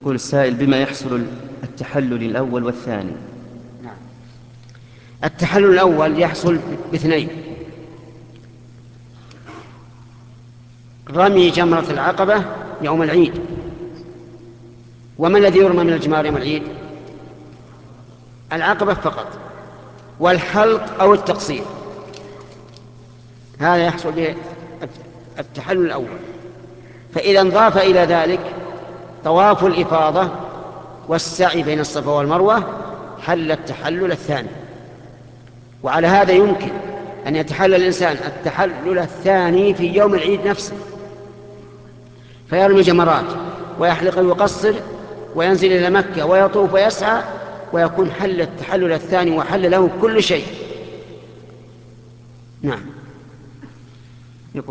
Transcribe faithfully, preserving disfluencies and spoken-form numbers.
يقول السائل: بما يحصل التحلل الأول والثاني؟ نعم. التحلل الأول يحصل باثنين: رمي جمرة العقبة يوم العيد. وما الذي يرمى من الجمار يوم العيد؟ العقبة فقط، والحلق أو التقصير. هذا يحصل به التحلل الأول. فإذا انضاف إلى ذلك طواف الإفاضة والسعي بين الصفا والمروة حل التحلل الثاني. وعلى هذا يمكن أن يتحلل الإنسان التحلل الثاني في يوم العيد نفسه، فيرمي جمرات ويحلق ويقصر وينزل إلى مكة ويطوف ويسعى، ويكون حل التحلل الثاني وحل له كل شيء. نعم.